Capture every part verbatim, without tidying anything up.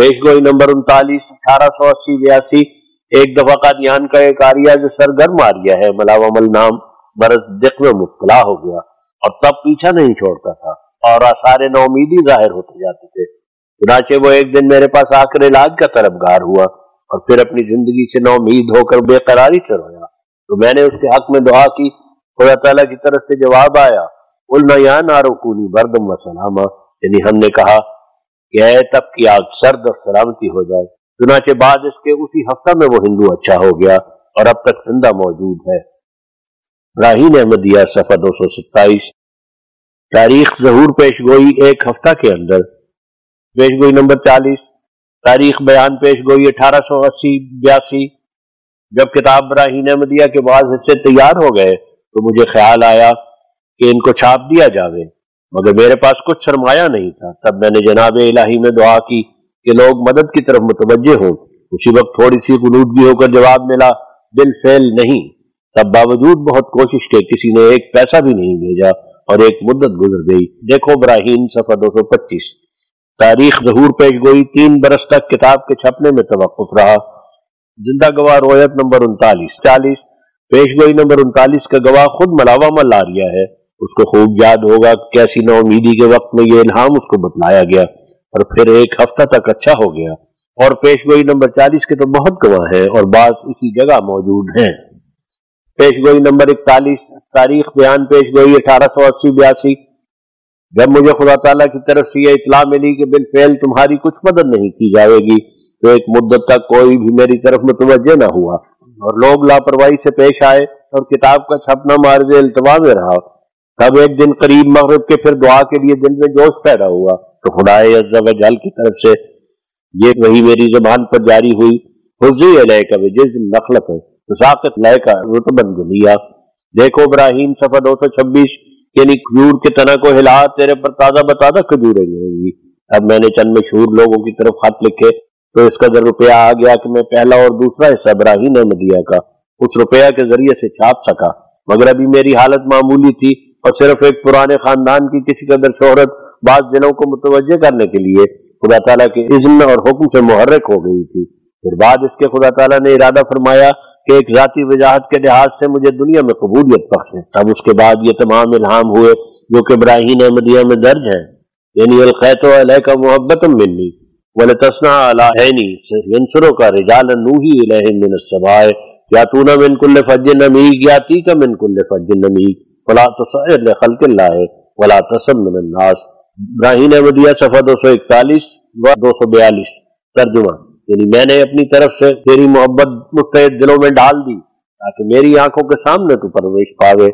پیش گوئی نمبر انتالیس اٹھارہ سو اسی بیاسی ایک دفعہ قادیان کا ایک آریہ جو سرگرم آریہ ہے ملاومل نام برس دق میں مبتلا ہو گیا اور تب پیچھا نہیں چھوڑتا تھا اور آثار نومیدی ظاہر ہوتے جاتے تھے۔ چنانچہ وہ ایک دن میرے پاس آ کر علاج کا طلبگار ہوا اور پھر اپنی زندگی سے نومید ہو کر بے قراری سے رویا، تو میں نے اس کے حق میں دعا کی۔ خدا تعالیٰ کی طرف سے جواب آیا، قلنا یا نار کونی بردم و سلاما، یعنی ہم نے کہا کہ اے تب کی آگ سرد اور سلامتی ہو جائے۔ چنانچہ بعد اس کے اسی ہفتہ میں وہ ہندو اچھا ہو گیا اور اب تک زندہ موجود ہے۔ براہین احمدیہ صفحہ دو سو ستائیس۔ تاریخ ظہور پیش گوئی ایک ہفتہ کے اندر، پیش گوئی نمبر چالیس۔ تاریخ بیان پیش گوئی اٹھارہ سو اسی بیاسی۔ جب کتاب براہین احمدیہ کے بعض حصے تیار ہو گئے تو مجھے خیال آیا کہ ان کو چھاپ دیا جاوے، مگر میرے پاس کچھ سرمایہ نہیں تھا۔ تب میں نے جناب الہی میں دعا کی کہ لوگ مدد کی طرف متوجہ ہوں۔ اسی وقت تھوڑی سی غنودگی ہو کر جواب ملا، بالفعل نہیں۔ تب باوجود بہت کوشش کے کسی نے ایک پیسہ بھی نہیں بھیجا اور ایک مدت گزر گئی۔ دیکھو براہین صفحہ دو سو پچیس۔ تاریخ ظہور پیش گوئی تین برس تک کتاب کے چھپنے میں توقف رہا۔ زندہ گواہ روایت نمبر انتالیس چالیس۔ پیش گوئی نمبر انتالیس کا گواہ خود ملاوہ لاریہ ہے۔ اس کو خوب یاد ہوگا کہ کیسی نومیدی کے وقت میں یہ الہام اس کو بتلایا گیا اور پھر ایک ہفتہ تک اچھا ہو گیا۔ اور پیش گوئی نمبر چالیس کے تو بہت گواہ ہیں اور بعض اسی جگہ موجود ہیں۔ پیش گوئی نمبر اکتالیس۔ تاریخ بیان پیش گوئی اٹھارہ سو اسی بیاسی۔ جب مجھے خدا تعالیٰ کی طرف سے یہ اطلاع ملی کہ بالفعل تمہاری کچھ مدد نہیں کی جائے گی تو ایک مدت تک کوئی بھی میری طرف متوجہ نہ ہوا اور لوگ لاپرواہی سے پیش آئے اور کتاب کا چھپنا مارد التوا میں رہا۔ تب ایک دن قریب مغرب کے پھر دعا کے لیے دل میں جوش پیدا ہوا تو خدائے عز و جل کی طرف سے یہ وہی میری زبان پر جاری ہوئی، حضی علیک بجز نخلت تساقط لیک رطبا جنیا۔ دیکھو ابراہیم صفحہ دو سو چھبیس، یعنی کھجور کے تنا کو ہلا تیرے پر تازہ بتازہ کھجوریں گریں گی۔ اب میں نے چند مشہور لوگوں کی طرف خط لکھے تو اس قدر روپیہ آ گیا کہ میں پہلا اور دوسرا حصہ براہین احمدیہ کا اس روپیہ کے ذریعے سے چھاپ سکا، مگر ابھی میری حالت معمولی تھی اور صرف ایک پرانے خاندان کی کسی قدر شہرت بعض دلوں کو متوجہ کرنے کے لیے خدا تعالیٰ کے اذن اور حکم سے محرک ہو گئی تھی۔ پھر بعد اس کے خدا تعالیٰ نے ارادہ فرمایا کہ ایک ذاتی وجاہت کے لحاظ سے مجھے دنیا میں قبولیت بخشے۔ تب اس کے بعد یہ تمام الہام ہوئے جو کہ براہین احمدیہ میں درج ہیں، یعنی القیت علیک محبت منی ولتصنع علی عینی ینصرک رجالا نوحی الیہم من السماء یاتون من کل فج عمیق یاتیک من کل فج عمیق ولا تصعر لخلق اللہ ولا تسم من الناس۔ براہین احمدیہ صفحہ دو سو اکتالیس و دو سو بیالیس۔ ترجمہ، یعنی میں نے اپنی طرف سے تیری محبت مستعد دلوں میں ڈال دی تاکہ میری آنکھوں کے سامنے تو پرورش پاوے۔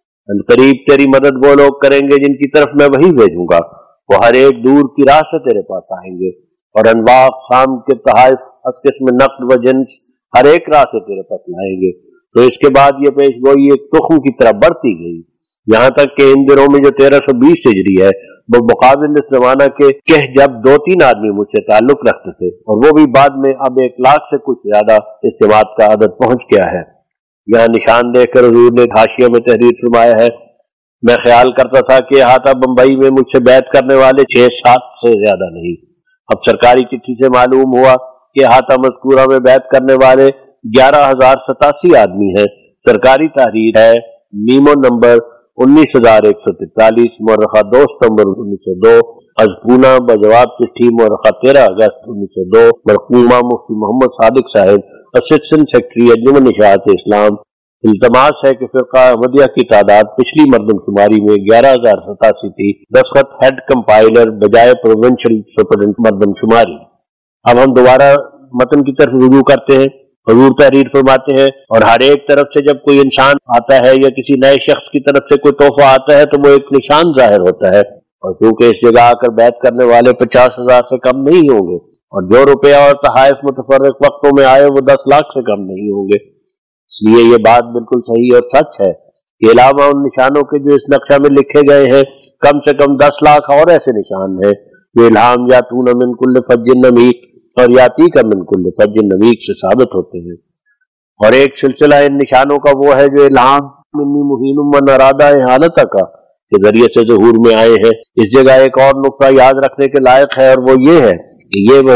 قریب تیری مدد وہ لوگ کریں گے جن کی طرف میں وہی بھیجوں گا، وہ ہر ایک دور کی راہ سے تیرے پاس آئیں گے اور انواع اقسام کے تحائف از قسم نقد و جنس ہر ایک راہ سے تیرے پاس لائیں گے۔ تو اس کے بعد یہ پیش گوئی ایک تخم کی طرح بڑھتی گئی یہاں تک کہ ان دنوں میں جو تیرہ سو بیس ہجری ہے وہ مقابل اس زمانہ کے کہ جب دو تین آدمی مجھ سے تعلق رکھتے تھے اور وہ بھی بعد میں اب ایک لاکھ سے کچھ زیادہ اس جماعت کا عدد پہنچ گیا ہے۔ یہاں نشان دیکھ کر حضور نے حاشیہ میں تحریر فرمایا ہے، میں خیال کرتا تھا کہ احاطہ بمبئی میں مجھ سے بیعت کرنے والے چھ سات سے زیادہ نہیں۔ اب سرکاری چٹھی سے معلوم ہوا کہ احاطہ مذکورہ میں بیعت کرنے والے گیارہ ہزار ستاسی آدمی ہیں۔ سرکاری تحریر ہے میمو نمبر انیس ہزار ایک سو تینتالیس مورخہ دو ستمبر انیس سو دو، از پونا بجواب چٹھی مورخہ تیرہ اگست انیس سو دو، مرحومہ مفتی محمد صادق صاحب اسسٹنٹ سیکرٹری انجمن اشاعت اسلام۔ التماس ہے کہ فرقہ احمدیہ کی تعداد پچھلی مردم شماری میں گیارہ ہزار ستاسی تھی، دستخط ہیڈ کمپائلر بجائے پروونشل سپرنٹ مردم شماری۔ اب ہم دوبارہ متن کی طرف رجوع کرتے ہیں۔ حضور تحریر فرماتے ہیں، اور ہر ایک طرف سے جب کوئی انسان آتا ہے یا کسی نئے شخص کی طرف سے کوئی تحفہ آتا ہے تو وہ ایک نشان ظاہر ہوتا ہے، اور چونکہ اس جگہ آ کر بیعت کرنے والے پچاس ہزار سے کم نہیں ہوں گے اور جو روپیہ اور تحائف متفرق وقتوں میں آئے وہ دس لاکھ سے کم نہیں ہوں گے، اس لیے یہ بات بالکل صحیح اور سچ ہے کہ علاوہ ان نشانوں کے جو اس نقشہ میں لکھے گئے ہیں کم سے کم دس لاکھ اور ایسے نشان ہیں جو الہام یاتون من کل فج عمیق اور یاتی کا من کل فج عمیق سے ثابت ہوتے ہیں، اور ایک سلسلہ ان نشانوں کا وہ ہے جو الہام منی مہین من ارادہ حالت کا کے ذریعے سے ظہور میں آئے ہیں۔ اس جگہ ایک اور نقطہ یاد رکھنے کے لائق ہے اور وہ یہ ہے کہ یہ وہی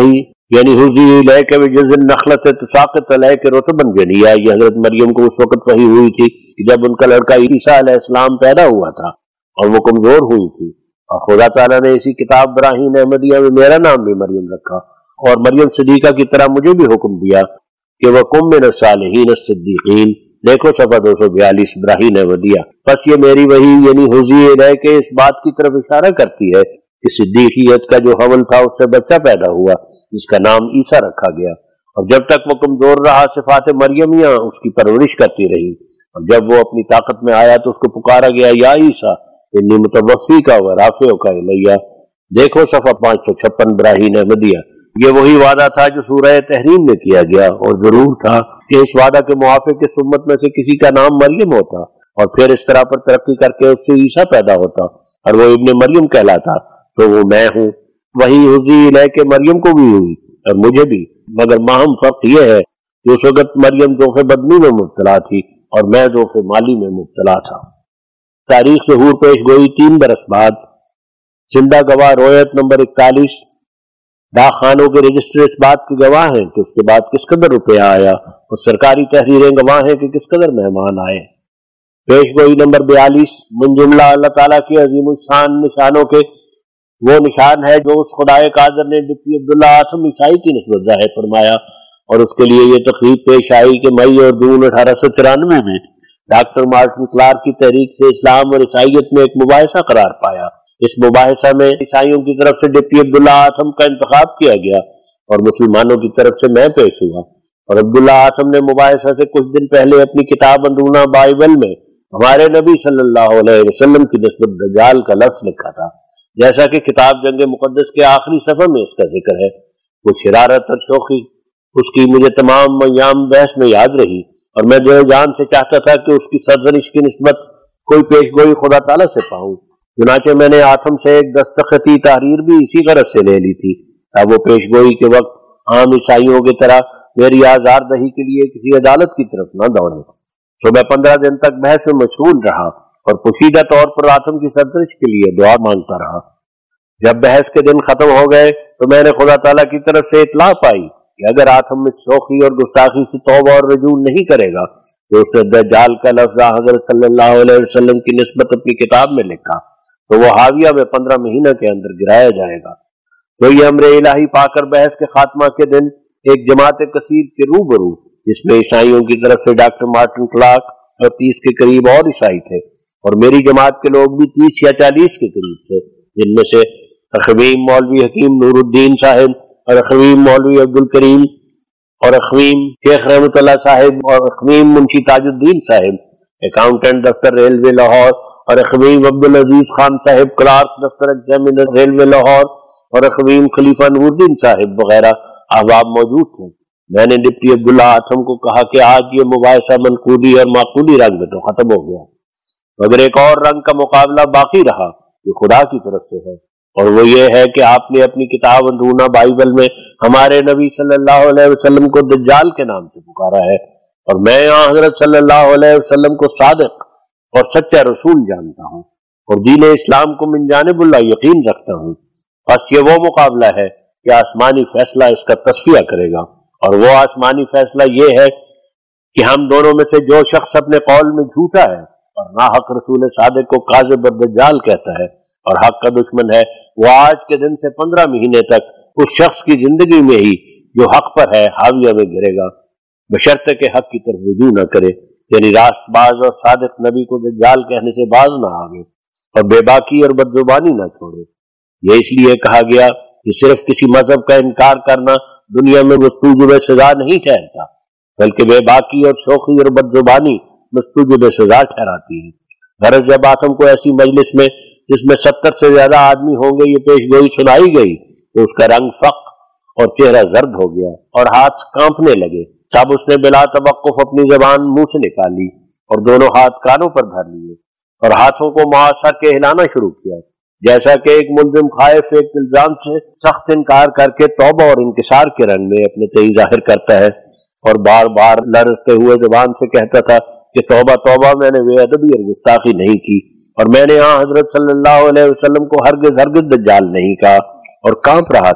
یعنی حضی الیک بجذع النخلۃ تساقط علیک رطبا جنیا، یہ حضرت مریم کو اس وقت وحی ہوئی تھی جب ان کا لڑکا عیسیٰ علیہ السلام پیدا ہوا تھا اور وہ کمزور ہوئی تھی، اور خدا تعالیٰ نے اسی کتاب براہین احمدیہ میں میرا نام بھی مریم رکھا، اور مریم صدیقہ کی طرح مجھے بھی حکم دیا کہ وَکُن مِّنَ الصَّالِحِینَ الصِّدِّیقِینَ۔ دیکھو صفحہ دو سو بیالیس براہین احمدیہ۔ بس یہ میری وحی یعنی حضی الیک کے اس بات کی طرف اشارہ کرتی ہے کہ صدیقیت کا جو حمل تھا اس سے بچہ پیدا ہوا جس کا نام عیسیٰ رکھا گیا، اور جب تک وہ کمزور رہا صفات مریمیاں اس کی پرورش کرتی رہی، اور جب وہ اپنی طاقت میں آیا تو اس کو پکارا گیا یا عیسیٰ انی متوفیک و رافعک الیہ۔ دیکھو صفحہ پانچ سو چھپن براہین احمدیہ۔ یہ وہی وعدہ تھا جو سورہ تحریم میں کیا گیا، اور ضرور تھا کہ اس وعدہ کے موافق اس امت میں سے کسی کا نام مریم ہوتا، اور پھر اس طرح پر ترقی کر کے اس سے عیسیٰ پیدا ہوتا اور وہ ابن مریم کہلاتا، تو وہ میں ہوں۔ وہی حضی الیک مریم کو بھی ہوئی اور مجھے بھی، مگر ماہم فرق یہ ہے کہ اس وقت مریم ذوق بدنی میں مبتلا تھی اور میں ذوق مالی میں مبتلا تھا۔ تاریخ ظہور پیش گوئی تین برس بعد۔ زندہ گواہ روایت نمبر اکتالیس۔ ڈاک خانوں کے رجسٹر اس بات کے گواہ ہیں کہ اس کے بعد کس قدر روپیہ آیا، اور سرکاری تحریریں گواہ ہیں کہ کس قدر مہمان آئے۔ پیش گوئی نمبر بیالیس۔ من جملہ اللہ تعالیٰ کے عظیم الشان نشانوں کے وہ نشان ہے جو اس خدائے قادر نے ڈپٹی عبداللہ آثم عیسائی کی نسبت ظاہر فرمایا، اور اس کے لیے یہ تقریب پیش آئی کہ مئی اور جون اٹھارہ سو چورانوے میں ڈاکٹر مارٹن کلارک کی تحریک سے اسلام اور عیسائیت میں ایک مباحثہ قرار پایا۔ اس مباحثہ میں عیسائیوں کی طرف سے ڈپٹی عبداللہ آثم کا انتخاب کیا گیا اور مسلمانوں کی طرف سے میں پیش ہوا، اور عبداللہ آثم نے مباحثہ سے کچھ دن پہلے اپنی کتاب اندرونہ بائبل میں ہمارے نبی صلی اللہ علیہ وسلم کی نسبت دجال کا لفظ لکھا تھا، جیسا کہ کتاب جنگ مقدس کے آخری صفحے میں اس کا ذکر ہے۔ وہ شرارت اور شوخی اس کی مجھے تمام ایام بحث میں یاد رہی، اور میں دل و جان سے چاہتا تھا کہ اس کی سرزنش کی نسبت کوئی پیش گوئی خدا تعالیٰ سے پاؤں۔ چنانچہ میں نے آتم سے ایک دستخطی تحریر بھی اسی غرض سے لے لی تھی تاکہ وہ پیش گوئی کے وقت عام عیسائیوں کی طرح میری آزار دہی کے لیے کسی عدالت کی طرف نہ دوڑے۔ صبح پندرہ دن تک بحث میں مشغول رہا اور پوشیدہ طور پر آتم کی سرزنش کے لیے دعا مانگتا رہا۔ جب بحث کے دن ختم ہو گئے تو میں نے خدا تعالیٰ کی طرف سے اطلاع پائی کہ اگر آتم اس شوخی اور گستاخی سے توبہ اور رجوع نہیں کرے گا تو اس نے دجال کا لفظ حضرت صلی اللہ علیہ وسلم کی نسبت اپنی کتاب میں لکھا تو وہ حاویہ میں پندرہ مہینہ کے اندر گرایا جائے گا۔ تو یہ امر الہی پا کر بحث کے خاتمہ کے دن ایک جماعت کثیر کے روبرو، جس میں عیسائیوں کی طرف سے ڈاکٹر مارٹن کلارک اور تیس کے قریب اور عیسائی تھے، اور میری جماعت کے لوگ بھی تیس یا چالیس کے قریب تھے، جن میں سے اخویم مولوی حکیم نور الدین صاحب اور اخویم مولوی عبد الکریم اور اخویم شیخ رحمت اللہ صاحب اور اخویم منشی تاج الدین صاحب اکاؤنٹنٹ دفتر ریلوے لاہور اور اخویم عبدالعزیز خان صاحب کلارک دفتر ایگزامینر ریلوے لاہور اور اخویم خلیفہ نور الدین صاحب وغیرہ احباب موجود تھے۔ میں نے ڈپٹی عبداللہ آتم کو کہا کہ آج یہ مباحثہ منقولی اور معقولی رنگ میں تو ختم ہو گیا، مگر ایک اور رنگ کا مقابلہ باقی رہا جو خدا کی طرف سے ہے، اور وہ یہ ہے کہ آپ نے اپنی کتاب اندرونہ بائبل میں ہمارے نبی صلی اللہ علیہ وسلم کو دجال کے نام سے پکارا ہے، اور میں یہاں حضرت صلی اللہ علیہ وسلم کو صادق اور سچا رسول جانتا ہوں اور دین اسلام کو من جانب اللہ یقین رکھتا ہوں۔ بس یہ وہ مقابلہ ہے کہ آسمانی فیصلہ اس کا تصفیہ کرے گا، اور وہ آسمانی فیصلہ یہ ہے کہ ہم دونوں میں سے جو شخص اپنے قول میں جھوٹا ہے اور ناحق رسول صادق کو کاذب الدجال کہتا ہے اور حق کا دشمن ہے، وہ آج کے دن سے پندرہ مہینے تک اس شخص کی زندگی میں ہی جو حق پر ہے حاویہ میں گرے گا، بشرطے کہ حق کی طرف رجوع نہ کرے، یعنی راست باز اور صادق نبی کو دجال کہنے سے باز نہ آگے اور بے باکی اور بدزبانی نہ چھوڑے۔ یہ اس لیے کہا گیا کہ صرف کسی مذہب کا انکار کرنا دنیا میں مستوجب سزا نہیں ٹھہرتا، بلکہ بے باکی اور شوخی اور بدزبانی مستوجب سزا ٹھہراتی ہے۔ غرض جب آتم کو ایسی مجلس میں جس میں ستر سے زیادہ آدمی ہوں گے یہ پیش گوئی سنائی گئی تو اس کا رنگ فق اور چہرہ زرد ہو گیا اور ہاتھ کانپنے لگے۔ تب اس نے بلا توقف اپنی زبان منہ سے نکالی اور دونوں ہاتھ کانوں پر دھر لیے اور ہاتھوں کو معاشر کے ہلانا شروع کیا، جیسا کہ ایک ملزم خائف ایک الزام سے سخت انکار کر کے توبہ اور انکسار کے رنگ میں اپنے تئیں ظاہر کرتا ہے، اور بار بار لرزتے ہوئے زبان سے کہتا تھا کہ توبہ توبہ، میں نے بے ادبی اور گستاخی نہیں کی، اور میں نے یہاں حضرت صلی اللہ علیہ وسلم کو ہرگز ہرگز دجال نہیں کہا، اور کانپ رہا تھا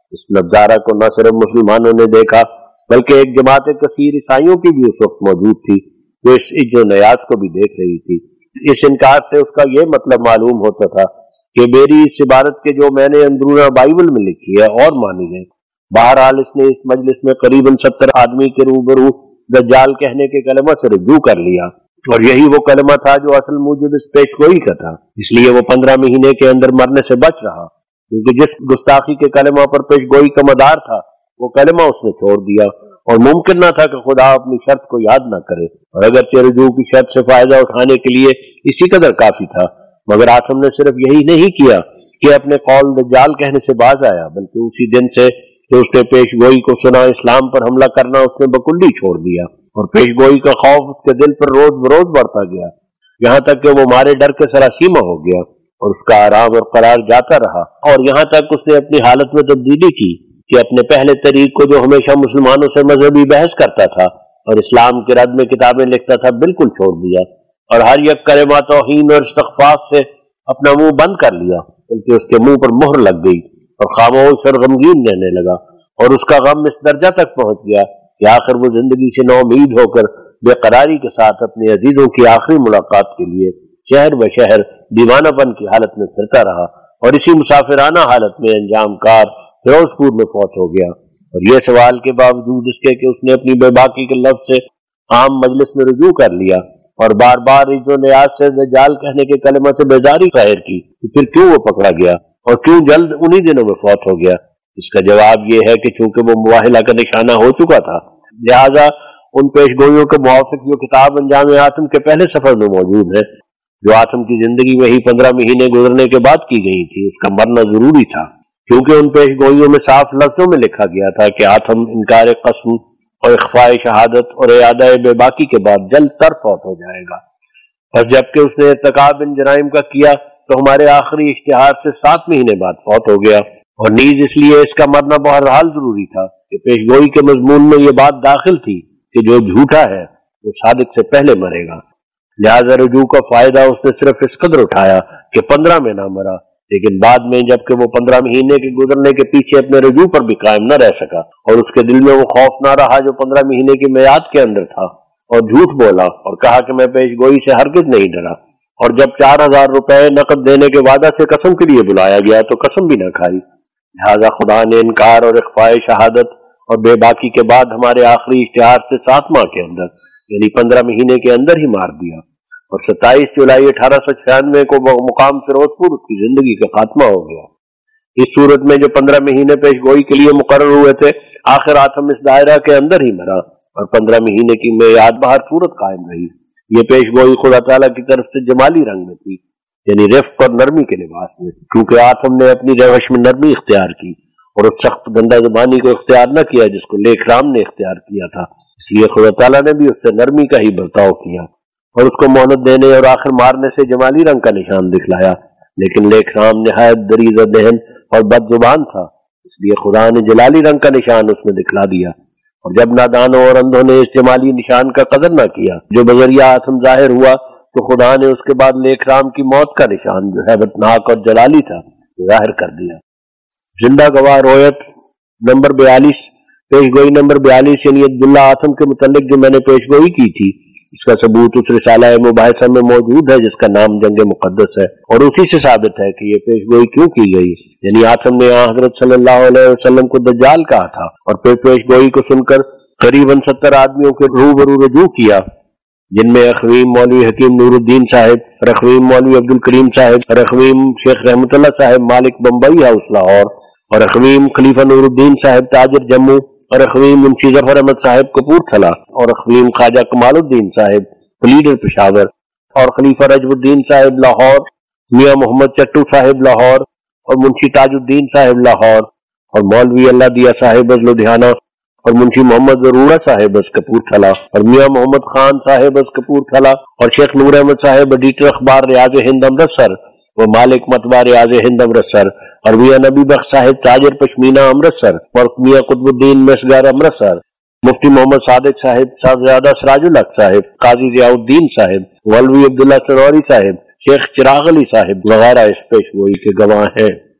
اس नज़ारा को न सिर्फ मुसलमानों ने देखा बल्कि एक जमात कसीर ईसाइयों की भी उस वक्त मौजूद थी जो इस इज्जो नयाज को भी देख रही थी। इस इनकार से उसका ये मतलब मालूम होता था कि मेरी इस इबारत के जो मैंने अंदरूना बाइबल में लिखी है और मानी है। बहरहाल इसने इस मजलिस में करीबन सत्तर आदमी के रूबरू दज्जाल कहने के कलमा से रुजू कर लिया और यही वो कलमा था जो असल मूजिब इस पेशगोई का था। इसलिए वो पंद्रह महीने के अंदर मरने से बच रहा, क्योंकि जिस गुस्ताखी के कलमा पर पेशगोई का मदार था वो कलमा उसने छोड़ दिया और मुमकिन न था कि खुदा अपनी शर्त को याद न करे। और अगरचे रुजू की शर्त से फायदा उठाने के लिए इसी कदर काफी था, मगर आसम ने सिर्फ यही नहीं किया कि अपने कौल दज्जाल कहने से बाज आया, बल्कि उसी दिन से कि उसने पेशगोई को सुना इस्लाम पर हमला करना उसने बकुल्ली छोड़ दिया और पेशगोई का खौफ उसके दिल पर रोज बरोज बढ़ता गया, यहाँ तक कि वो मारे डर के सरासीमा हो गया और उसका आराम और करार जाता रहा। और यहाँ तक उसने अपनी हालत में तब्दीली की कि अपने पहले तरीक को जो हमेशा मुसलमानों से मजहबी बहस करता था और इस्लाम के रद में किताबें लिखता था बिल्कुल छोड़ दिया और हर एक कलेमा तौहीन और इस्तग़फ़ार से अपना मुंह बंद कर लिया, बल्कि उसके मुंह पर मोहर लग गई और खामोश और गमगीन रहने लगा। और उसका गम इस दर्जा तक पहुंच गया कि आखिर वो जिंदगी से नौमीद होकर बेकरारी के साथ अपने अजीजों की आखिरी मुलाकात के लिए शहर व शहर दीवानापन की हालत में फिरता रहा और इसी मुसाफिराना हालत में अंजाम कार फिरोजपुर में फौत हो गया। और ये सवाल के बावजूद इसके कि उसने अपनी बेबाकी के लफ्ज से आम मजलिस में रुजू कर लिया और बार बार इज्जो नियाज से दज्जाल कहने के कलमा से बेजारी जाहिर की, तो फिर क्यों वो पकड़ा गया और क्यों जल्द उन्हीं दिनों में फौत हो गया? इसका जवाब ये है कि चूंकि वो मुवाहिला का निशाना हो चुका था, लिहाजा उन पेशगोइयों के मुआफिक जो किताब अंजाम आसम के पहले सफर में मौजूद है, जो आसम की जिंदगी में ही पंद्रह महीने गुजरने के बाद की गई थी, उसका मरना जरूरी था, क्योंकि उन पेशगोइयों में साफ लफ्जों में लिखा गया था कि आसम इनकार कसम और इख्फाए शहादत और इयादा बेबाकी के बाद जल्द तर फौत हो जाएगा। बस जबकि उसने इर्तिकाब इन जराइम का किया तो हमारे आखिरी इश्तिहार से सात महीने बाद फौत हो गया, और नीज इसलिए इसका मरना बहरहाल जरूरी था कि पेशगोई के मजमून में ये बात दाखिल थी कि जो झूठा है वो सादिक से पहले मरेगा। लिहाजा रुजू का फायदा उसने सिर्फ इस कदर उठाया कि पंद्रह में ना मरा, लेकिन बाद में जबकि वो पंद्रह महीने के गुजरने के पीछे अपने रुजू पर भी कायम न रह सका और उसके दिल में वो खौफ ना रहा जो पंद्रह महीने की मियाद के अंदर था, और झूठ बोला और कहा कि मैं पेशगोई से हरगिज नहीं डरा। और जब चार हजार रुपए नकद देने के वादा से कसम के लिए बुलाया गया तो कसम भी न खाई। लिहाजा खुदा ने इनकार और इख्फाए शहादत और बेबाकी के बाद हमारे आखिरी इश्तिहार से सात माह के अंदर यानी पंद्रह महीने के अंदर ही मार दिया, और सत्ताईस जुलाई अठारह सौ छियानवे को मुकाम फिरोजपुर उसकी जिंदगी का खात्मा हो गया। इस सूरत में जो पंद्रह महीने पेशगोई के लिए मुकर्रर हुए थे, आखिर आसम इस दायरा के अंदर ही मरा और पंद्रह महीने की मियाद बाहर सूरत कायम रही। ये पेशगोई खुदा ताला की तरफ से जमाली रंग में थी, यानी रिफ्क और नरमी के लिबास में, क्योंकि आसम ने अपनी रवश में नरमी इख्तियार की और उस सख्त गंदा जुबानी को इख्तियार न किया जिसको लेखराम ने इख्तियार किया था। इसलिए खुदा ताला ने भी उससे नरमी का ही बर्ताव किया और उसको मोहलत देने और आखिर मारने से जमाली रंग का निशान दिखलाया। लेकिन लेखराम निहायत दरीज़ दहन और बदजुबान था, इसलिए खुदा ने जलाली रंग का निशान उसमें दिखला दिया। और जब नादानों और अंधों ने इस जमाली निशान का कदर न किया जो बजरिया आसम जाहिर हुआ, तो खुदा ने उसके बाद लेखराम की मौत का निशान जो हैबतनाक और जलाली था जाहिर कर दिया। जिंदा गवाह रोयत नंबर बयालीस, पेशगोई नंबर बयालीस यानी अब्दुल्ला आसम के मुतल्लिक जो मैंने पेशगोई की थी, इसका सबूत उस रिसाला मुबाहिसा में मौजूद है जिसका नाम जंग मुकद्दस है, और उसी से साबित है कि ये पेशगोई क्यों की गई। यानी आसम ने हजरत सल्लल्लाहु अलैहि वसल्लम को दज्जाल कहा था और फिर पेशगोई को सुनकर करीबन सत्तर आदमियों के रूबरू रुजू किया, जिनमें अखवीम मौलवी हकीम नूरुद्दीन साहिब, रखवीम मौलवी अब्दुल करीम साहिब, रखवीम शेख रहमतुल्लाह साहिब मालिक बम्बई हाउस लाहौर, और अखवीम खलीफा नूरुद्दीन साहिब ताजिर जम्मू, और अखवीम मुंशी जफर अहमद साहिब कपूरथला, और अखवीम ख्वाजा कमालुद्दीन साहिब प्लीडर पेशावर, और खलीफा रजबुद्दीन साहिब लाहौर, मियां मोहम्मद चट्टू साहिब लाहौर, और मुंशी ताजुद्दीन साहिब लाहौर, और मौलवी अल्लाह दिया साहिब अज लुधियाना, और मुंशी मोहम्मद जरूरा साहिब अज कपूरथला, और मियां मोहम्मद खान साहिब अज कपूरथला, और शेख नूर अहमद साहिब एडिटर अखबार रियाज हिंद अमृतसर व मालिक मतबा रियाज हिंद अमृतसर, और मियां नबी बख्श साहिब ताजिर पश्मीना अमृतसर, और मियां कुतुबुद्दीन मिसगार अमृतसर, मुफ्ती मोहम्मद सादिक साहिब, साहबजादा सिराजुल हक साहिब, काजी जियाउद्दीन साहिब, मौलवी अब्दुल्ला सरौरी साहिब, शेख चिराग अली साहिब वगैरह इस पेशगोई के गवाह हैं।